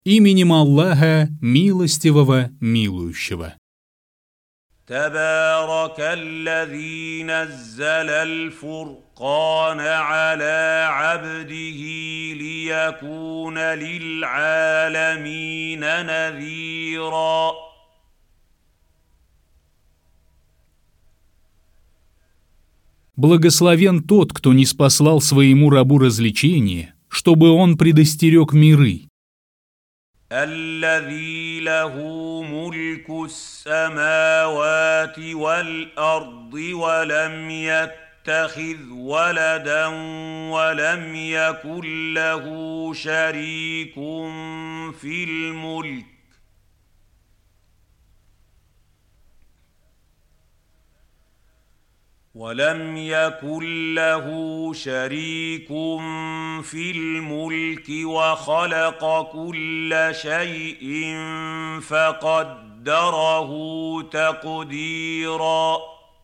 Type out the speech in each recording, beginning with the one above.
Именем Аллаха, милостивого, милующего. تبارك الذي نزل الفرقان على عبده ليكون للعالمين نذيرا. Благословен тот, кто ниспослал своему рабу развлечение, чтобы он предостерег миры. الذي له ملك السماوات والأرض ولم يتخذ ولدا ولم يكن له شريك في الملك وخلق كل شيء فقدره تقديرا.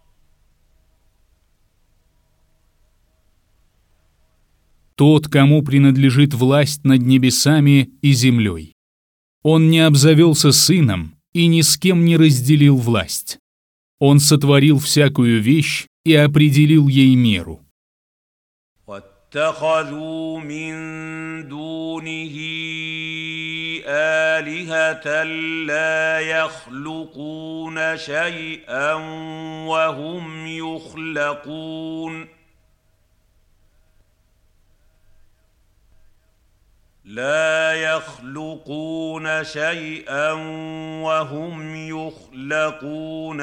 Тот, кому принадлежит власть над небесами и землей. Он не обзавелся сыном и ни с кем не разделил власть. Он сотворил всякую вещь и определил ей меру. واتخذوا من دونه آلهة لا يخلقون شيئا وهم يخلقون. لا يخلقون شيئا وهم يخلقون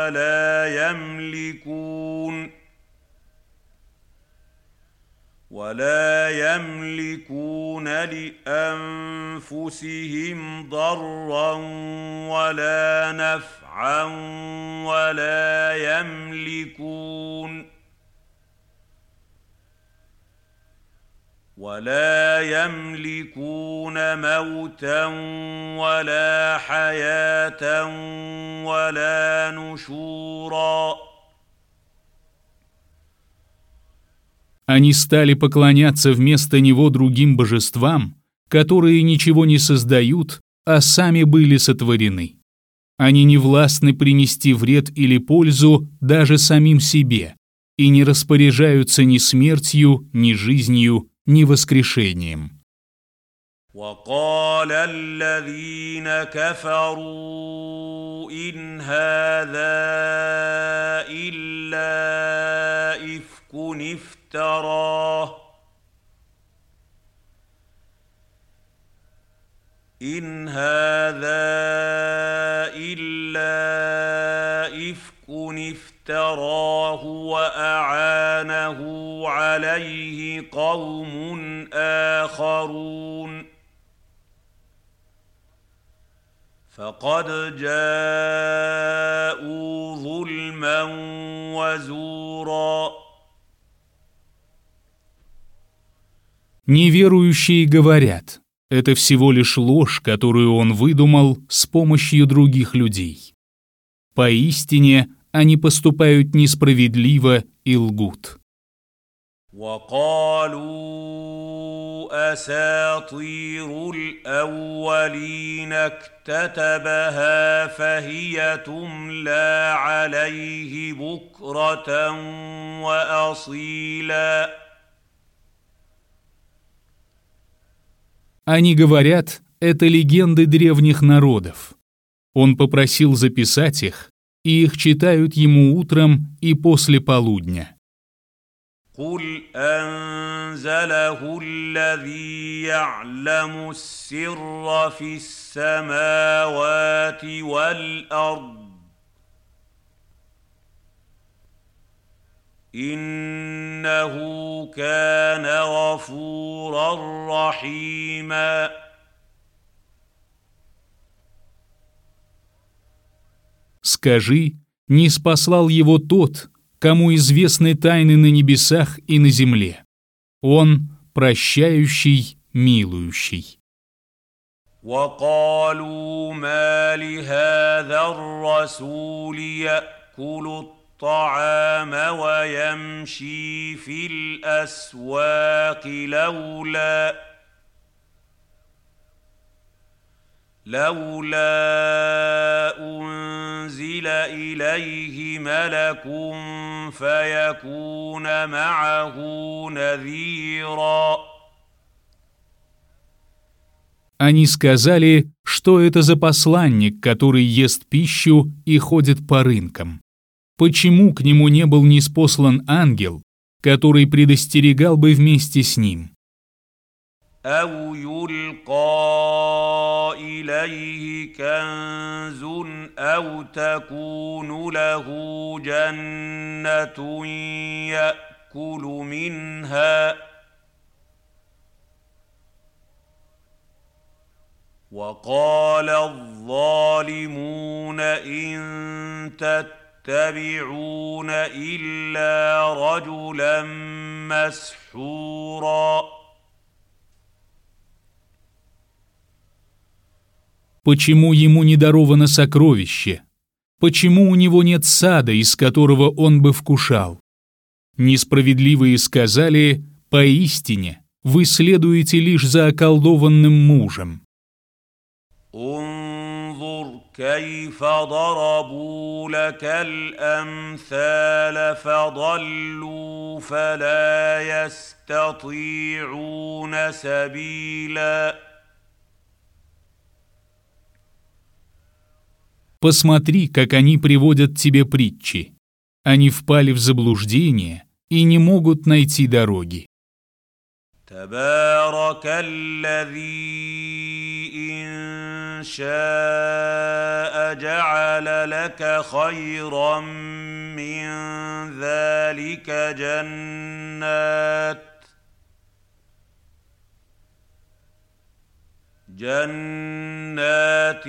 ولا يملكون لأنفسهم ضرا ولا نفعا ولا يملكون موتا ولا حياة ولا نشورا. Они стали поклоняться вместо него другим божествам, которые ничего не создают, а сами были сотворены. Они не властны принести вред или пользу даже самим себе и не распоряжаются ни смертью, ни жизнью, ни воскрешением. وقال الذين كفروا إن هذا إلا إفك افتراه إن هذا إلا إفك افتراه وأعانه عليه قوم آخرون فقد جاءوا ظلما وزورا. Неверующие говорят, это всего лишь ложь, которую он выдумал с помощью других людей. Поистине, они поступают несправедливо и лгут. وقالوا أساطير الأولين اكتتبها فهي تملى عليه بكرة وأصيلا. Они говорят, это легенды древних народов. Он попросил записать их, и их читают ему утром и после полудня. قل أنزله الذي يعلم السر في السماوات والأرض إنه كان غفورا رحيما. Скажи, не спаслал его тот, кому известны тайны на небесах и на земле. Он прощающий, милующий. وقالوا ما لهذا الرسول يأكل الطعام ويمشي في الأسواق لولا أنزل إليه ملك فيكون معه نذيرا. Они сказали, что это за посланник, который ест пищу и ходит по рынкам. Почему к нему не был ниспослан ангел, который предостерегал бы вместе с ним? أو يلقى إليه كنز أو تكون له جنة يأكل منها وقال الظالمون إن تتبعون إلا رجلا مسحورا. Почему ему не даровано сокровище? Почему у него нет сада, из которого он бы вкушал? Несправедливые сказали: поистине, вы следуете лишь за околдованным мужем. انظر كيف ضربوا لك الأمثال فضلوا فلا يستطيعون سبيلا. Посмотри, как они приводят тебе притчи. Они впали в заблуждение и не могут найти дороги. تبارك الذي إن شاء جعل لك خيرا من ذلك جنات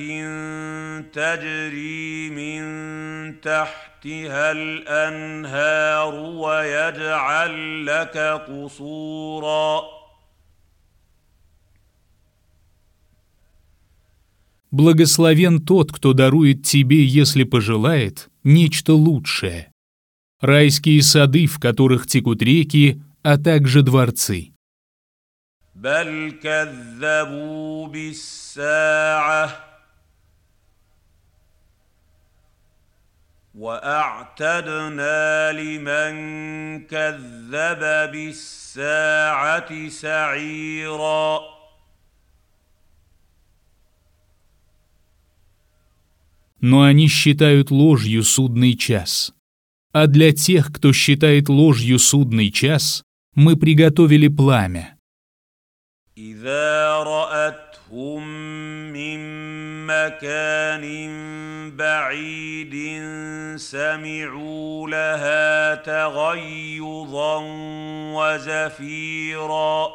تجري من تحتها الأنهار ويجعل لك قصورا. Благословен тот, кто дарует тебе, если пожелает, нечто лучшее. Райские сады, в которых текут реки, а также дворцы. بل كذبوا بالساعة وأعتدنا لمن كذب بالساعة سعيرا. Но они считают ложью судный час. А для тех, кто считает ложью судный час, мы приготовили пламя. إذا رأتهم من مكان بعيد سمعوا لها تغيظا وزفيرا.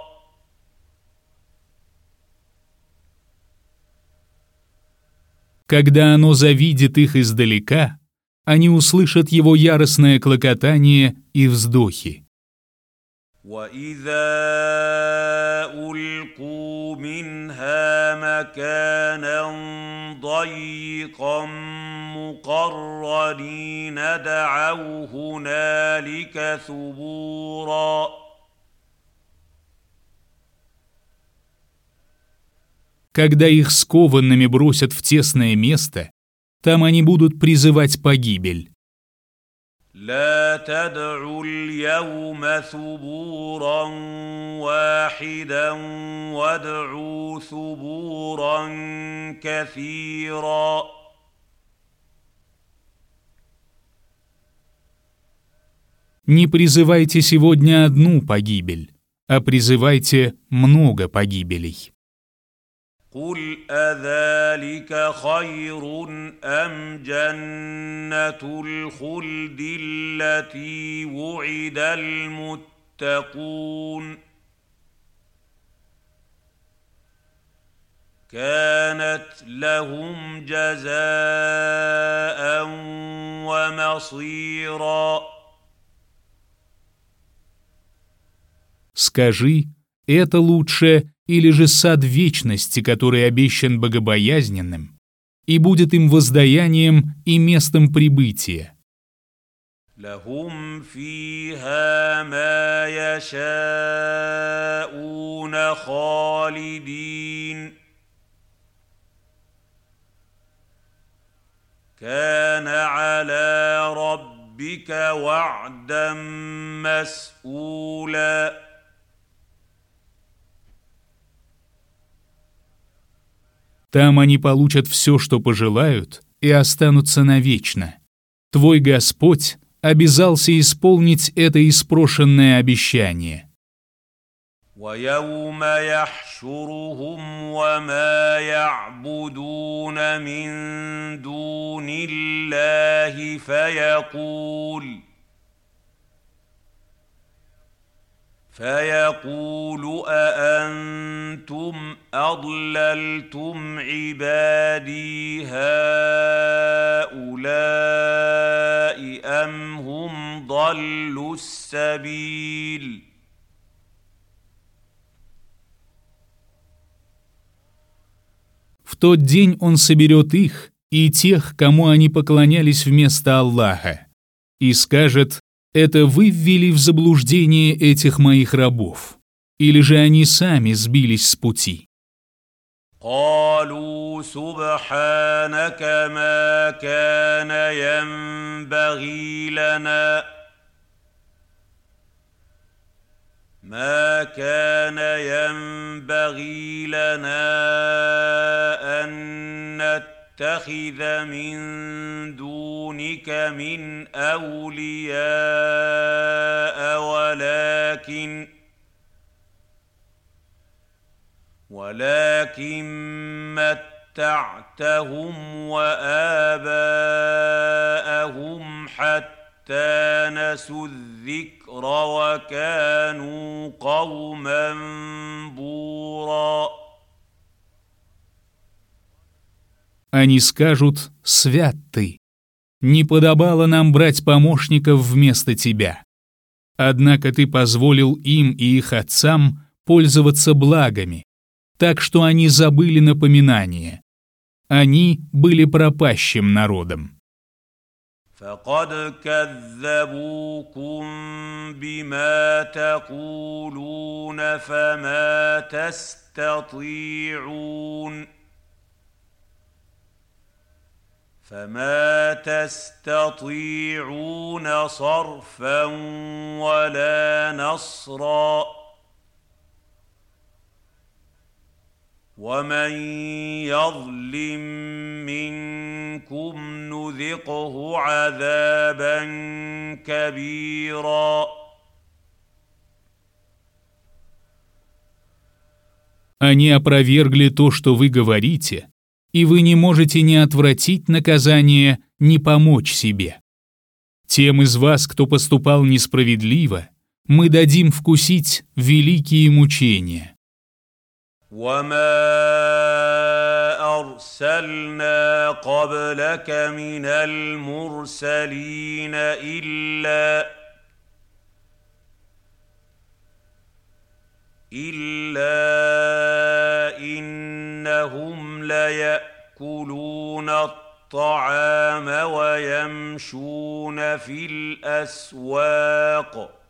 Когда оно завидит их издалека, они услышат его яростное клокотание и вздохи. وإذا ألقوا منها مكانا ضيقا مقرنين دعوا هنالك ثبورا. Когда их скованными бросят в тесное место, там они будут призывать погибель. لا تدعوا اليوم ثبورا واحدا وادعوا ثبورا كثيرا. Не призывайте сегодня одну погибель, а призывайте много погибелей. قل أذلك خير أم جنة الخلد التي وعد المتقون كانت لهم جزاء ومصيرا. Скажи, это лучше или же сад вечности, который обещан богобоязненным, и будет им воздаянием и местом прибытия. لهم فيها ما يشاءون خالدين كان على ربك وعدا مسئولا Там они получат все, что пожелают, и останутся навечно. Твой Господь обязался исполнить это испрошенное обещание. ويوم يحشرهم وما يعبدون من دون الله فيقول أأنتم أضللتم عبادي هؤلاء أم هم ضلوا السبيل В тот день Он соберет их и тех, кому они поклонялись вместо Аллаха, и скажет: «Это вы ввели в заблуждение этих моих рабов, или же они сами сбились с пути?» قالوا سبحانك ما كان ينبغي لنا أن نتخذ من دونك من أولياء ولكن متعتهم وآباءهم حتى نسوا الذكر وكانوا قوما بورا. Они скажут: «Свят Ты! Не подобало нам брать помощников вместо Тебя. Однако Ты позволил им и их отцам пользоваться благами, так что они забыли напоминание. Они были пропащим народом». فقد كذبوكم بما تقولون فما تستطيعون صرفا ولا نصرا ومن يظلم منكم نذقه عذابا كبيرا. Они опровергли то, что вы говорите, и вы не можете ни отвратить наказание, ни помочь себе. Тем из вас, кто поступал несправедливо, мы дадим вкусить великие мучения. وما أرسلنا قبلك من المرسلين إلا إنهم ليأكلون الطعام ويمشون في الأسواق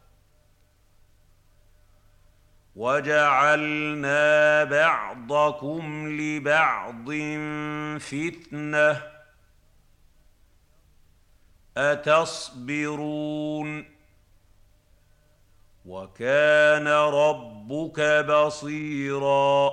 وجعلنا بعضكم لبعض فتنة أتصبرون وكان ربك بصيرا.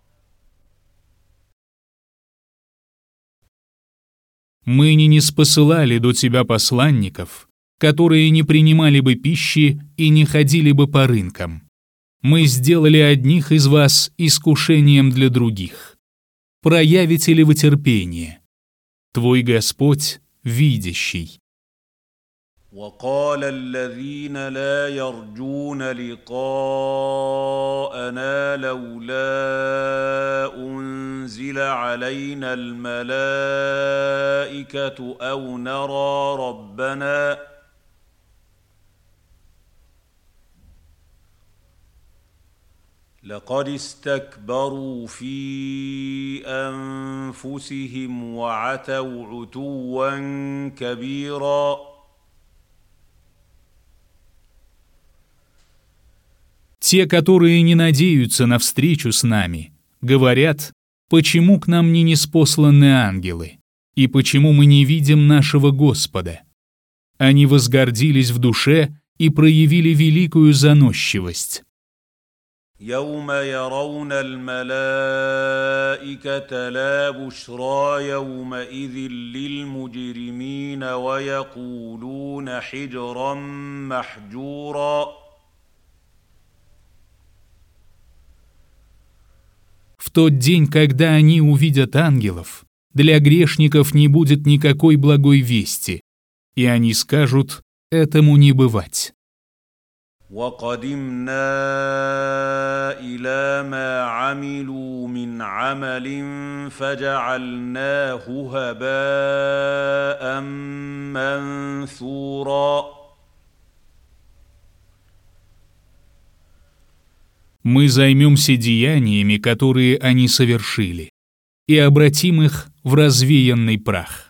Мы не ниспосылали до тебя посланников, которые не принимали бы пищи и не ходили бы по рынкам. Мы сделали одних из вас искушением для других. Проявите ли вы терпение? Твой Господь видящий. وقال الذين لا يرجون لقاءنا لولا أنزل علينا الملائكة أو نرى ربنا لقد استكبروا في أنفسهم وعتوا عتوا كبيرا. Те, которые не надеются на встречу с нами, говорят: «Почему к нам не ниспосланы ангелы?» И почему мы не видим нашего Господа? Они возгордились в душе и проявили великую заносчивость. يوم يرون الملائكة لا بشرى يومئذ للمجرمين ويقولون حجرا محجورا. В тот день, когда они увидят ангелов, для грешников не будет никакой благой вести, и они скажут: «Этому не бывать». وقدمنا إلى ما عملوا من عمل فجعلناه هباء منثورا. Мы займемся деяниями, которые они совершили, и обратим их в развеянный прах.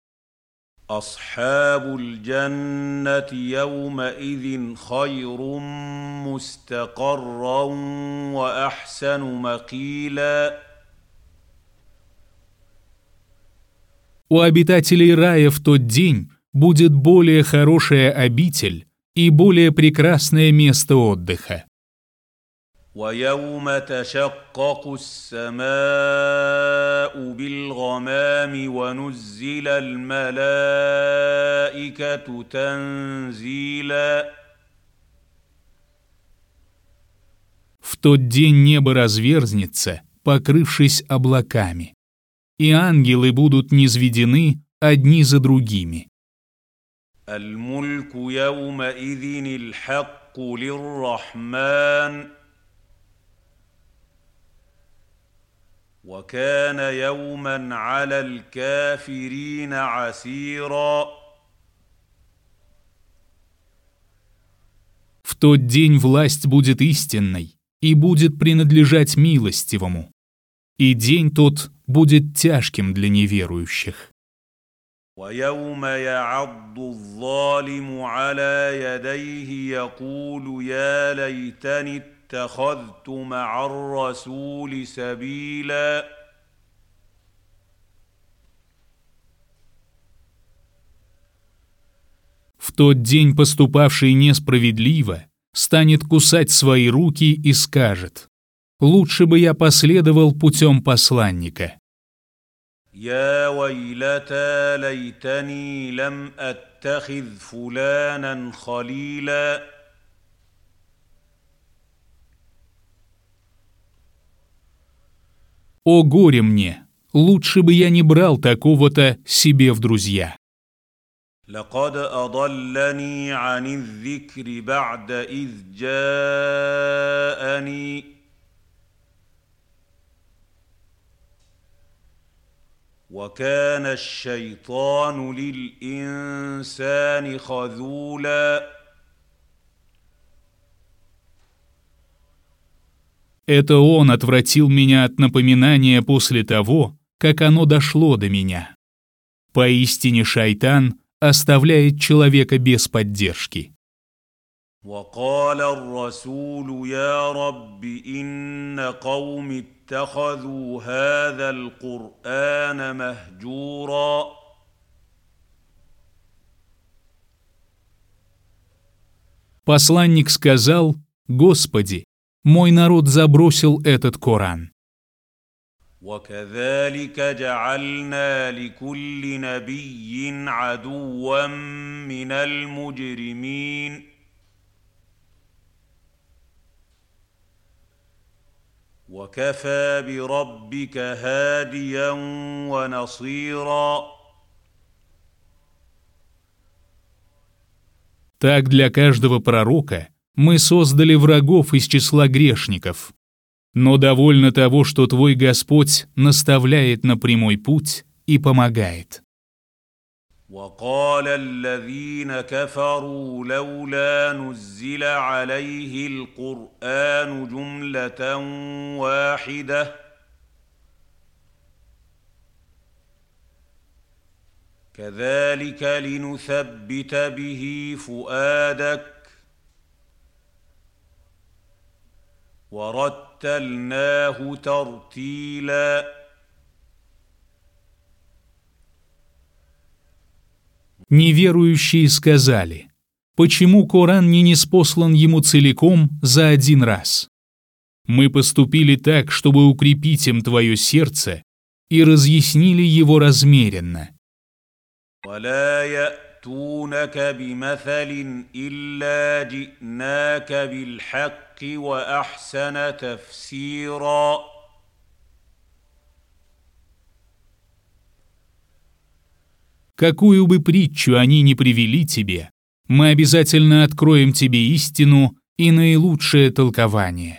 أصحاب الجنة يومئذ خير مستقرا وأحسن مقيلا. У обитателей рая в тот день будет более хорошая обитель и более прекрасное место отдыха. ويوم تشقق السماء بالغمام ونزل الملائكة تنزيلا. В тот день небо разверзнется, покрывшись облаками, и ангелы будут низведены одни за другими. الملك يومئذ الحق للرحمن وكان يوما على الكافرين عسيرا. В тот день власть будет истинной и будет принадлежать милостивому, и день тот будет тяжким для неверующих. ويوم يعض الظالم على يديه يقول يا ليتني اتخذت مع الرسول سبيلا. В тот день поступавший несправедливо станет кусать свои руки и скажет: «Лучше бы я последовал путем посланника». يا ويلتى ليتني لم أتخذ فلانا خليلا. «О горе мне! Лучше бы я не брал такого-то себе в друзья». لقد أضلني عن الذكر بعد إذ جاءني وكان الشيطان للإنسان خذولا. Это он отвратил меня от напоминания после того, как оно дошло до меня. Поистине шайтан оставляет человека без поддержки. وقال الرسول يا رب إن قوم اتخذوا هذا القرآن مهجورا. Посланник сказал: «Господи, мой народ забросил этот Коран». وكذلك جعلنا لكل نبي عدوا من المجرمين وكفى بربك هاديا ونصيرا. Так для каждого пророка мы создали врагов из числа грешников. Но довольно того, что твой Господь наставляет на прямой путь и помогает. وقال الذين كفروا لولا نزل عليه القرآن جملة واحدة كذلك لنثبت به فؤادك ورتلناه ترتيلا. Неверующие сказали: «Почему Коран не ниспослан ему целиком за один раз?» Мы поступили так, чтобы укрепить им твое сердце, и разъяснили его размеренно. ولا يأتونك بمثل إلا جئناك بالحق وأحسن تفسيرا. Какую бы притчу они ни привели тебе, мы обязательно откроем тебе истину и наилучшее толкование.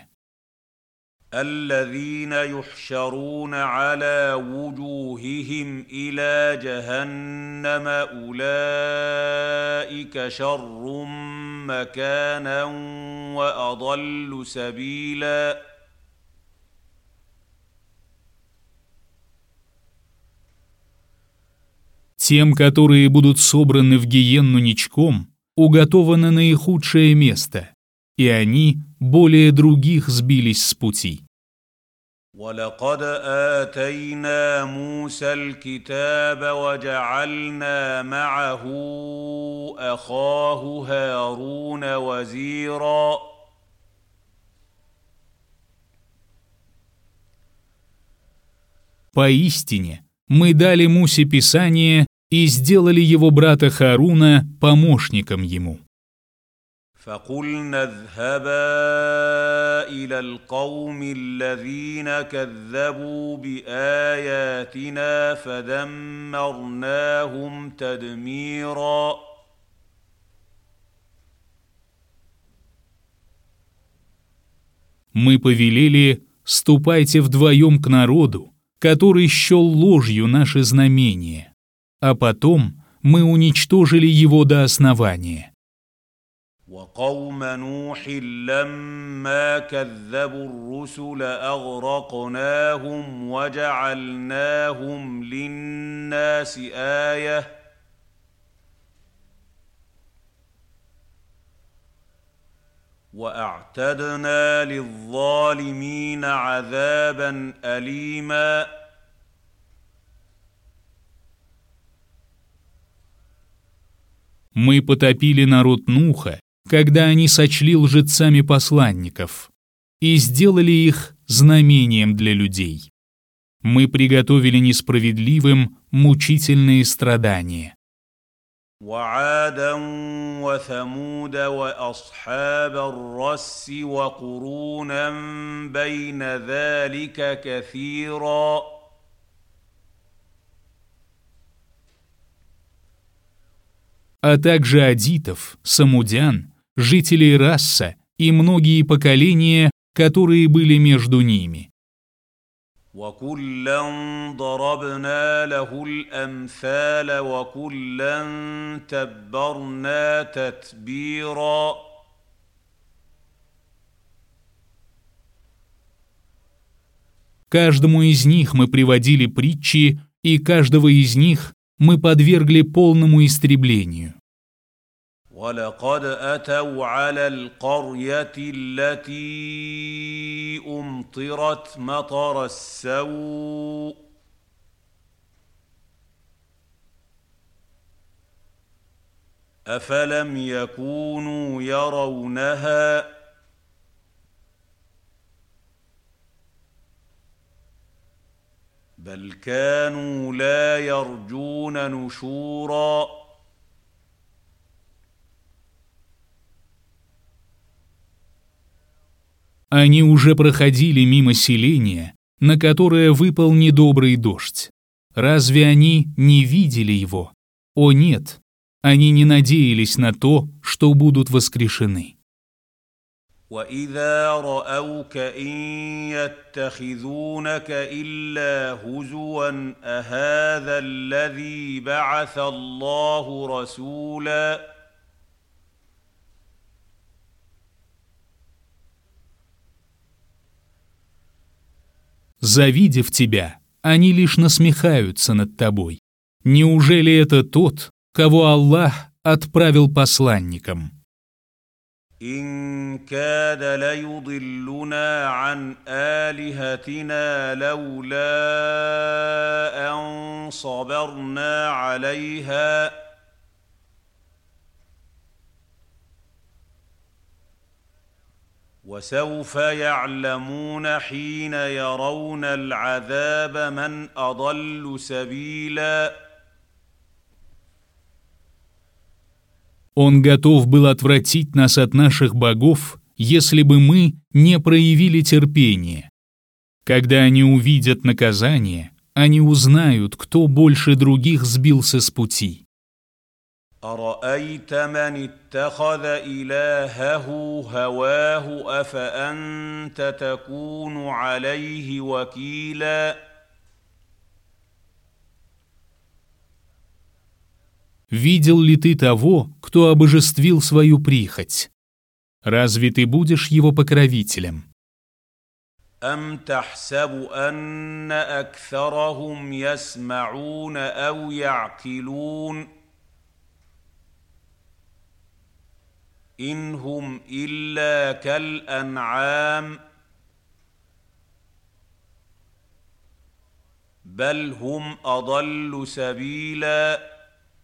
الذين يحشرون على وجوههم إلى جهنم أولئك شر مكانا وأضل سبيلا. Тем, которые будут собраны в гиенну ничком, уготовано наихудшее место, и они более других сбились с пути. ولقد آتينا موسى الكتاب وجعلنا معه أخاه هارون وزيرا. Поистине, мы дали Мусе Писание и сделали его брата Хааруна помощником ему. فقلنا اذهبا إلى القوم الذين كذبوا بآياتنا فدمرناهم تدميرا. Мы повелели: «Ступайте вдвоем к народу, который счел ложью наши знамения», а потом мы уничтожили его до основания. وقوم نوح لما كذبوا الرسل أغرقناهم وجعلناهم للناس آية. وأعتدنا للظالمين عذابا أليما. Мы потопили народ Нуха, когда они сочли лжецами посланников, и сделали их знамением для людей. Мы приготовили несправедливым мучительные страдания. وعادا وثمود وأصحاب الرس وقرونا بين ذلك كثيرا. А также адитов, самудян, жителей Расса и многие поколения, которые были между ними. وكلا ضربنا له الأمثال وكلا تبرنا تتبيرا. Каждому из них мы приводили притчи, и каждого из них мы подвергли полному истреблению. ولقد أتوا على القرية التي أمطرت مطر السوء أفلم يكونوا يرونها بل كانوا لا يرجون نشورا. Они уже проходили мимо селения, на которое выпал недобрый дождь. Разве они не видели его? О нет, они не надеялись на то, что будут воскрешены. وإذا رأوك إن يتخذونك إلا هزوا أهذا الذي بعث الله رسولا. Завидев тебя, они лишь насмехаются над тобой. Неужели это тот, кого Аллах отправил посланником? إن كاد ليضلنا عن آلهتنا لولا أن صبرنا عليها وسوف يعلمون حين يرون العذاب من أضل سبيلا. Он готов был отвратить нас от наших богов, если бы мы не проявили терпения. Когда они увидят наказание, они узнают, кто больше других сбился с пути. أرأيت من اتخذ إلهه هواه أفأنت تكون عليه وكيلا. Видел ли ты того, кто обожествил свою прихоть? Разве ты будешь его покровителем? أم تحسب أن أكثرهم يسمعون أو يعقلون إن هم إلا كالأنعام بل هم أضل سبيلا.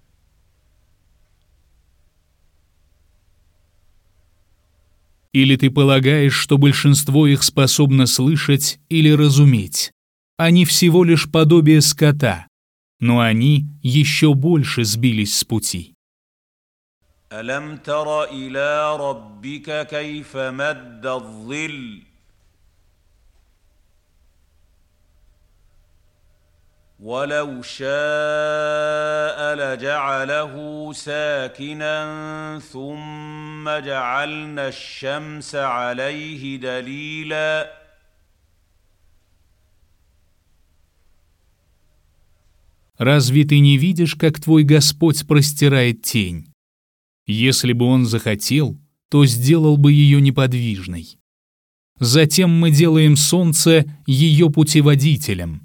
Или ты полагаешь, что большинство их способно слышать или разуметь? Они всего лишь подобие скота, но они еще больше сбились с пути. ألم تر إلى ربك كيف مد الظل ولو شاء لجعله ساكنا ثم جعلنا الشمس عليه دليلا. Разве ты не видишь, как твой Господь простирает тень? Если бы Он захотел, то сделал бы ее неподвижной. Затем мы делаем солнце ее путеводителем.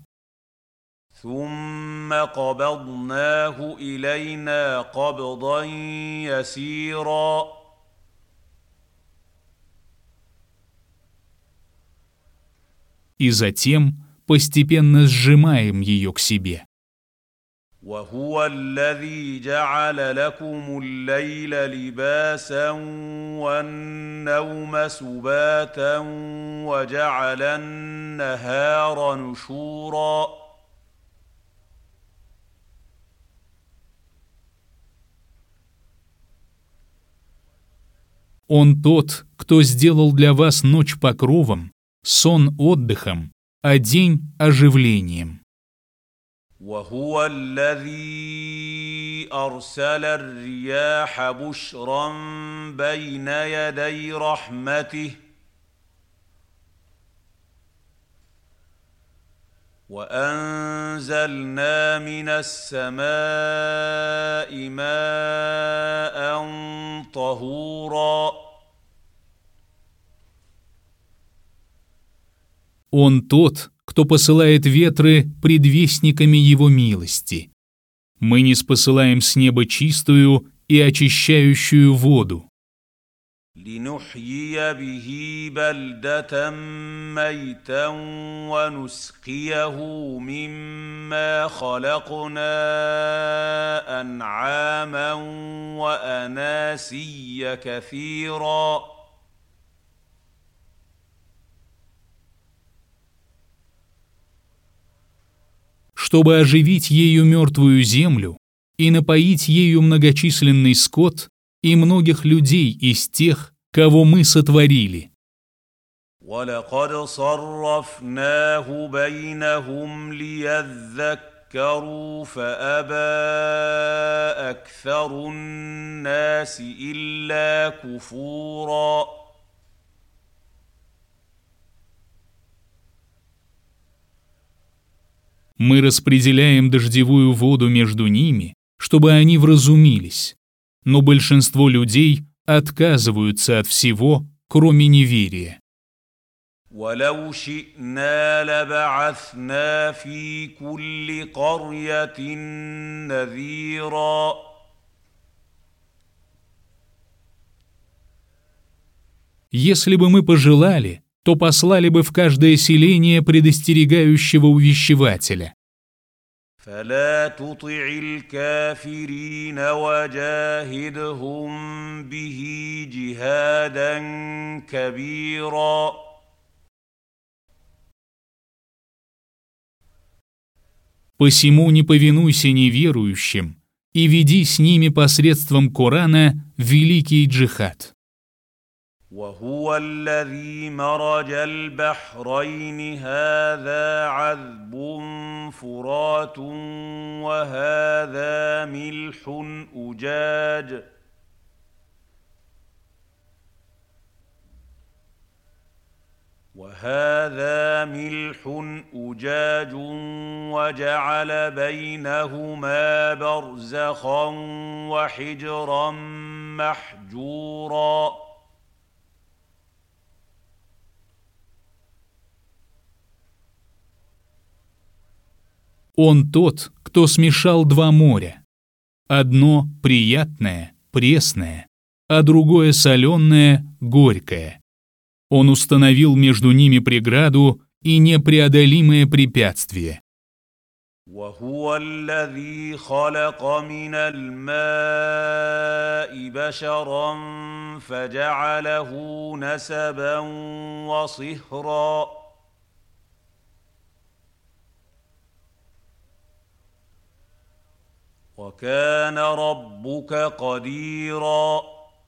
ثم قبضناه إلينا قبضا يسيرا. И затем постепенно сжимаем ее к себе. وهو الذي جعل لكم الليل لباسا والنوم سباتا وجعل النهار نشورا. Он тот, кто сделал для вас ночь покровом, сон отдыхом, а день оживлением. وهو الذي أرسل الرياح بشرا بين يدي رحمته وأنزلنا من السماء ماء طهورا. Он тот, кто посылает ветры предвестниками Его милости. Мы ниспосылаем с неба чистую и очищающую воду. لنحيي به بلدة ميتا ونسقيه مما خلقنا أنعاما وأناسيا كثيرا. Чтобы оживить ею мертвую землю и напоить ею многочисленный скот и многих людей из тех, кого мы сотворили. وَلَقَدْ صَرَّفْنَاهُ بَيْنَهُمْ لِيَذَّكَّرُوا فَأَبَى أَكْثَرُ النَّاسِ إِلَّا كُفُورًا. Мы распределяем дождевую воду между ними, чтобы они вразумились, но большинство людей отказываются от всего, кроме неверия. وَلَوْ شِئْنَا لَبَعَثْنَا فِي كُلِّ قَرْيَةٍ نَذِيرًا. Если бы мы пожелали, то послали бы в каждое селение предостерегающего увещевателя. فلا تطع الكافرين وجاهدهم به جهادا كبيرا. Посему не повинуйся неверующим и веди с ними посредством Корана великий джихад. وهو الذي مرج البحرين هذا عذب فرات وهذا ملح أجاج وجعل بينهما برزخا وحجرا محجورا. Он тот, кто смешал два моря. Одно приятное, пресное, а другое соленое, горькое. Он установил между ними преграду и непреодолимое препятствие. وهو الذي خلق من الماء بشرا فجعله نسبا وصهرا. وكان ربك قديرا.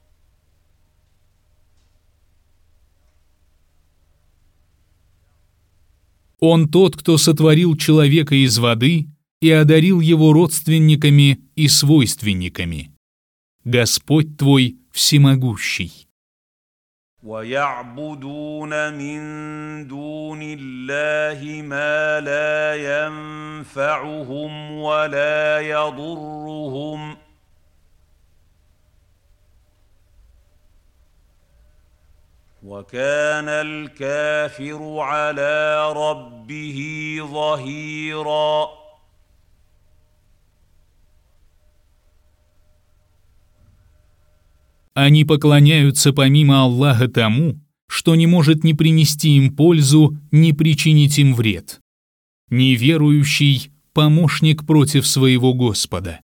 Он тот, кто сотворил человека из воды и одарил его родственниками и свойственниками. Господь твой всемогущий. ويعبدون من دون الله ما لا ينفعهم ولا يضرهم وكان الكافر على ربه ظهيرا. Они поклоняются помимо Аллаха тому, что не может ни принести им пользу, ни причинить им вред. Неверующий – помощник против своего Господа.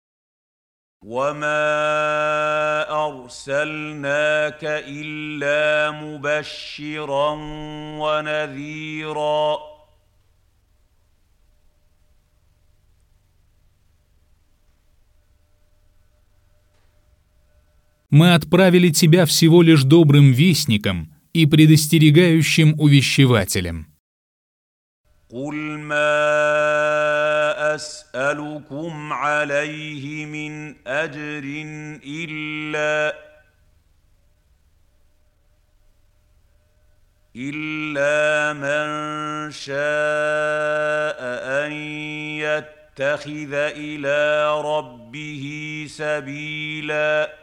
وما أرسلناك إلا مبشرا ونذيرا. Мы отправили тебя всего лишь добрым вестником и предостерегающим увещевателем. قل ما أسألكم عليه من أجر إلا من شاء أن يتخذ إلى ربه سبيلا.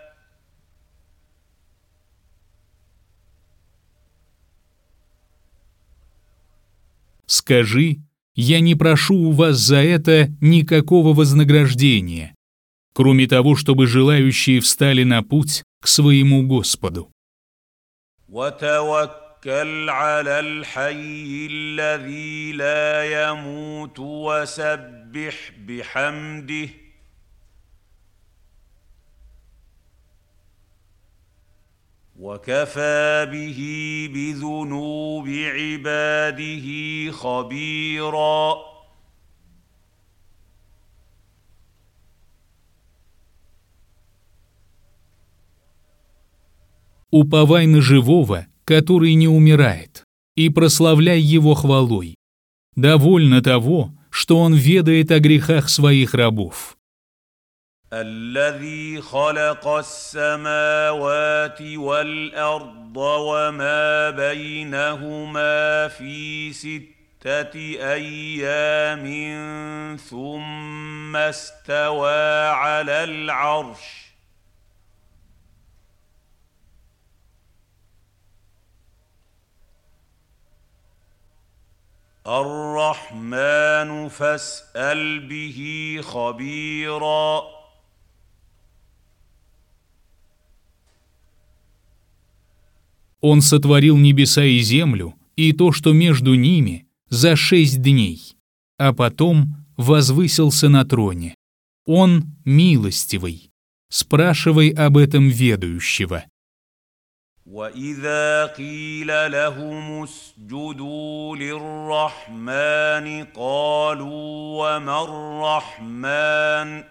Скажи, я не прошу у вас за это никакого вознаграждения, кроме того, чтобы желающие встали на путь к своему Господу. وتوكل على الحي الذي لا يموت وسبح بحمده وكفى به بذنوب عباده خبيرا. Уповай на живого, который не умирает, и прославляй его хвалой. Довольно того, что он ведает о грехах своих рабов. الذي خلق السماوات والأرض وما بينهما في 6 أيام ثم استوى على العرش الرحمن فاسأل به خبيرا. Он сотворил небеса и землю, и то, что между ними, за 6 дней, а потом возвысился на троне. Он милостивый. Спрашивай об этом ведающего. وإذا قيل لهم اسجدوا للرحمن قالوا وما الرحمن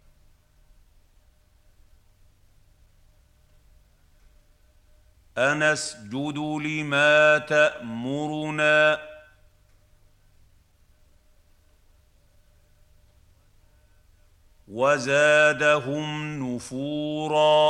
أنسجد لما تأمرنا وزادهم نفورا.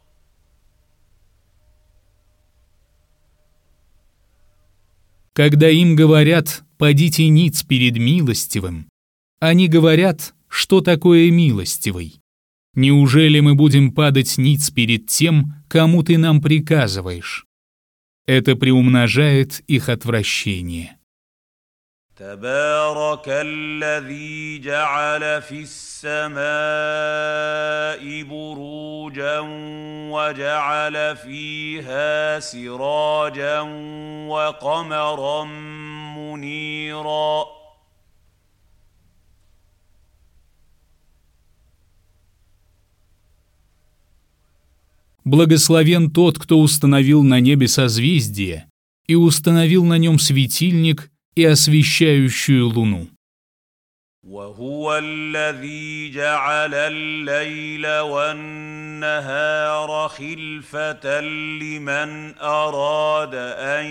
Когда им говорят «падите ниц перед милостивым», они говорят, что такое милостивый. Неужели мы будем падать ниц перед тем, кому ты нам приказываешь? Это приумножает их отвращение. تبارك الذي جعل في السماء بروجا وجعل فيها سراجا وقمرا منيرا. Благословен тот, кто установил на небе созвездие и установил на нем светильник и освещающую луну. وهو الذي جعل الليل والنهار خلفة لمن أراد أن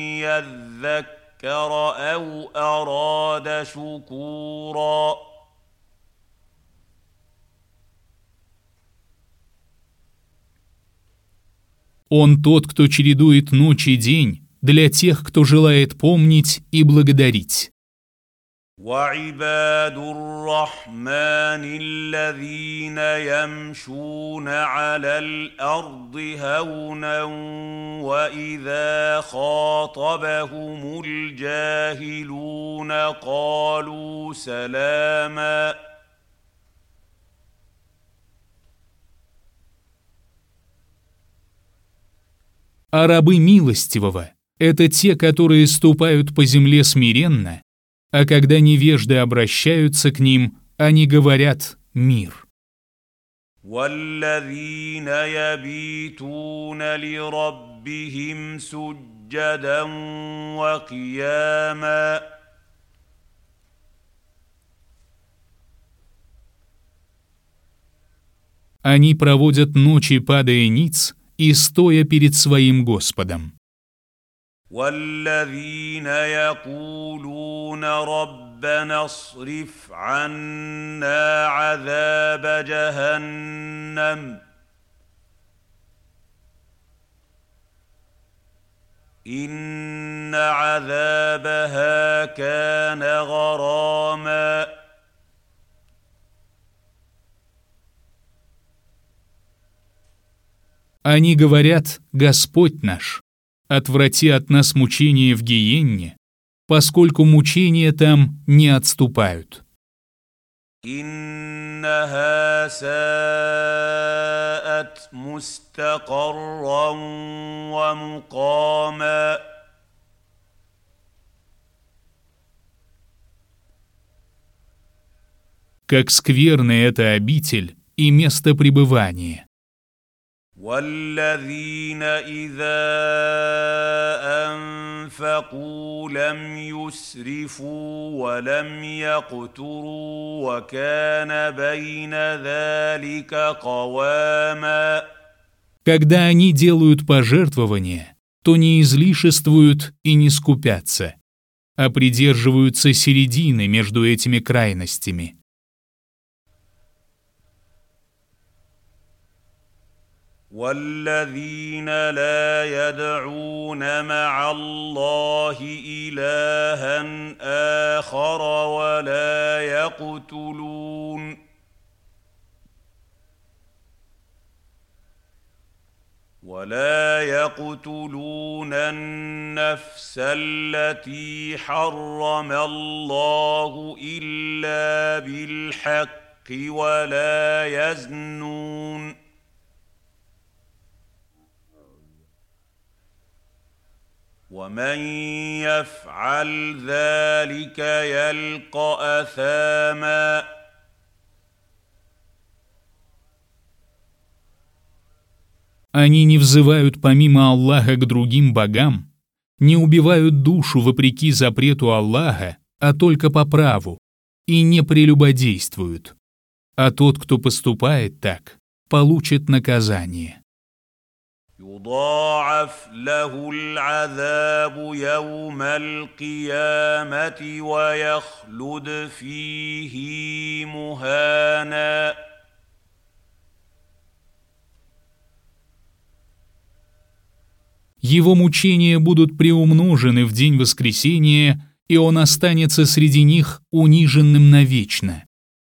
يذكر أو أراد شكورا. Он тот, кто чередует ночь и день для тех, кто желает помнить и благодарить. وعباد الرحمن الذين يمشون على الأرض هونا وإذا خاطبهم الجاهلون قالوا سلاما. А рабы милостивого – это те, которые ступают по земле смиренно, а когда невежды обращаются к ним, они говорят «мир». والذين يبيتون لربهم سجدا وقياما. Они проводят ночи, падая ниц, и стоя перед своим Господом. والذين يقولون ربنا اصرف عنا عذاب جهنم إن عذابها كان غراما. Они говорят «Господь наш, отврати от нас мучения в гиенне, поскольку мучения там не отступают». إنها ساءت مستقرا ومقاما. Как скверна эта обитель и место пребывания. والذين إذا أنفقوا لم يسرفوا ولم يقتروا وكان بين ذلك قواما. Когда они делают пожертвования, то не излишествуют и не скупятся, а придерживаются середины между этими крайностями. والذين لا يدعون مع الله إلها آخر ولا يقتلون النفس التي حرم الله إلا بالحق ولا يزنون ومن يفعل ذلك يلقى أثاما Они не взывают помимо Аллаха к другим богам, не убивают душу вопреки запрету Аллаха, а только по праву, и не прелюбодействуют. А тот, кто поступает так, получит наказание. يضاعف له العذاب يوم القيامة ويخلد فيه مهانا Его мучения будут приумножены в день воскресения, и он останется среди них униженным навечно.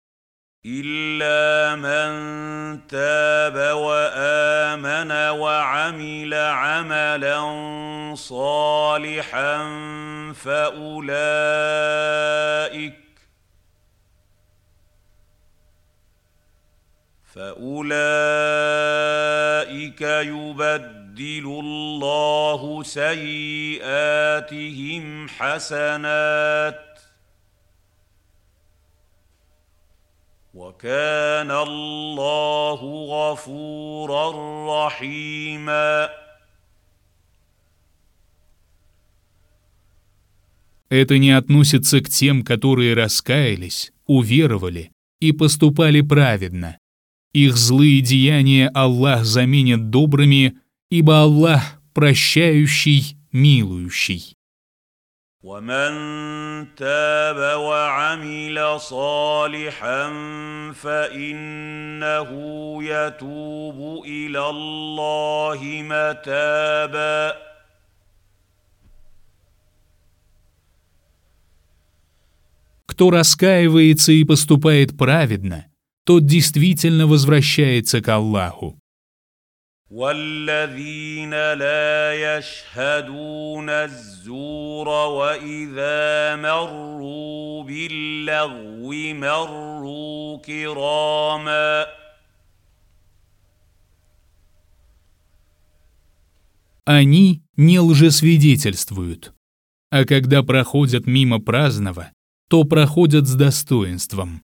إلا من تاب وآمن وعمل عملا صالحا فأولئك يبدل الله سيئاتهم حسنات وكان الله غفورا رحيما. Это не относится к тем, которые раскаялись, уверовали и поступали праведно. Их злые деяния Аллах заменит добрыми, ибо Аллах прощающий, милующий. ومن تاب وعمل صالحا فإنه يتوب إلى الله متابا Кто раскаивается и поступает праведно, тот действительно возвращается к Аллаху. والذين لا يشهدون الزور وإذا مروا باللغو مروا كراما. Они не лжесвидетельствуют, а когда проходят мимо праздного, то проходят с достоинством.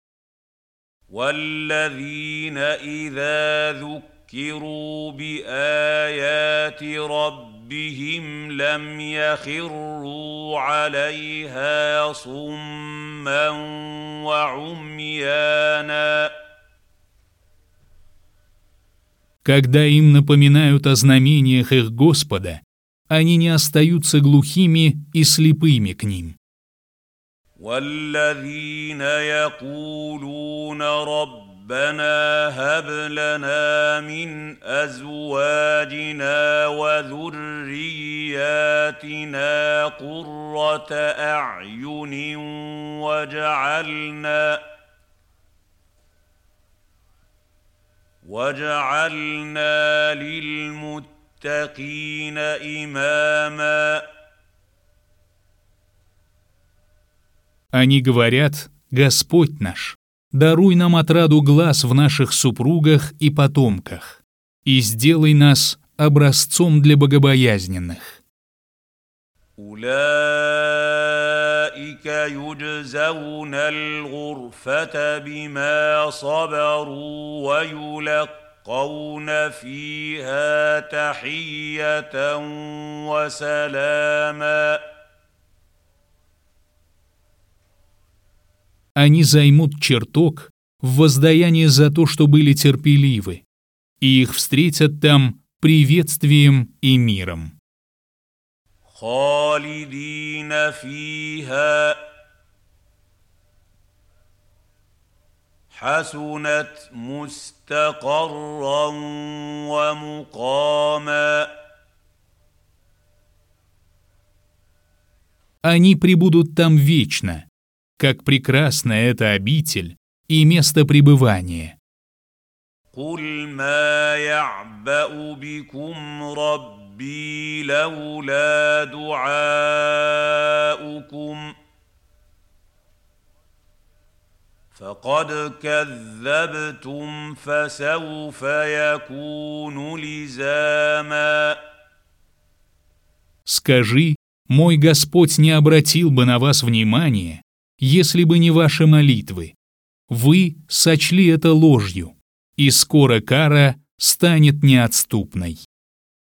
والذين إذا ذكروا بآيات ربهم لم يخروا عليها صما وعميانا. Когда им напоминают о знамениях их Господа, они не остаются глухими и слепыми к ним. والذين يقولون ربنا هب لنا من أزواجنا وذرياتنا قرة أعين وجعلنا للمتقين إماما. Они говорят: «Господь наш, даруй нам отраду глаз в наших супругах и потомках, и сделай нас образцом для богобоязненных». أولئك يجزون الغرفة بما صبروا ويلقون فيها تحية وسلاما. Они займут чертог в воздаяние за то, что были терпеливы, и их встретят там приветствием и миром. خالدين فيها حسنت مستقرا ومقاما. Они пребудут там вечно, как прекрасна эта обитель и место пребывания. قل ما يعبأ بكم ربي لولا دعاؤكم فقد كذبتم فسوف يكون لزاما. Скажи: Мой Господь не обратил бы на вас внимания, если бы не ваши молитвы. Вы сочли это ложью, и скоро кара станет неотступной.